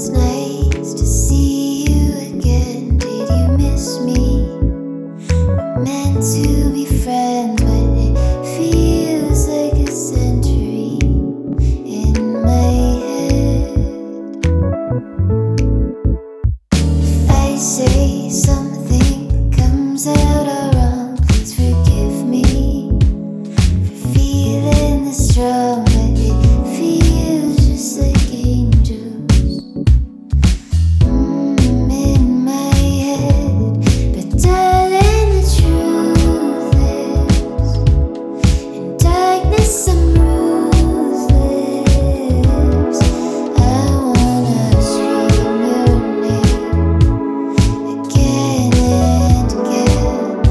nice to see you again. Did you miss me? We're meant to be friends, but it feels like a century in my head. If I say something that comes out all wrong, please forgive me for feeling this strong, but it feels just like angels in my head. But darling, the truth is, in darkness I'm ruthless. I wanna scream your name again and again.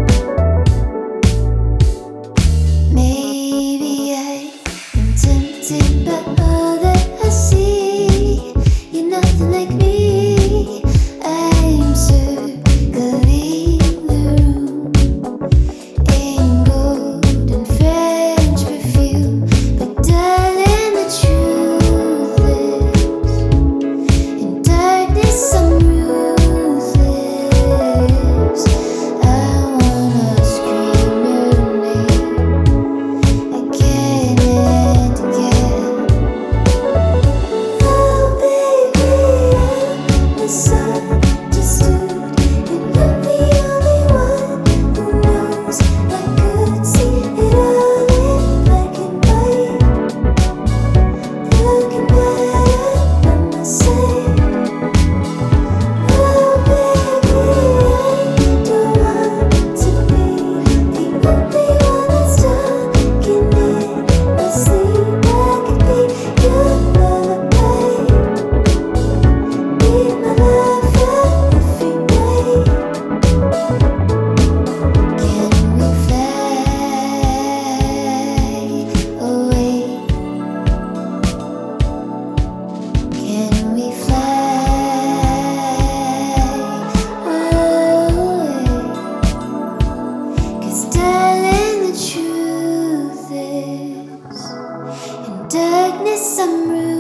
Maybe I am tempted by all that I see. You're nothing like me. I'm circling the room in gold and French perfume. But darling, the truth is, in darkness I'm ruthless. I wanna scream your name again and again. Oh baby, I'm misunderstood. You're not the only one who knows. I could see it all in black and white. Looking back at myself. Oh baby, I don't want to be the only one that's talking in my sleep. I could be your lullaby, be my lover every night. Can we fly away? Can we fly away? 'Cause darling, the truth is, in darkness I'm ruined.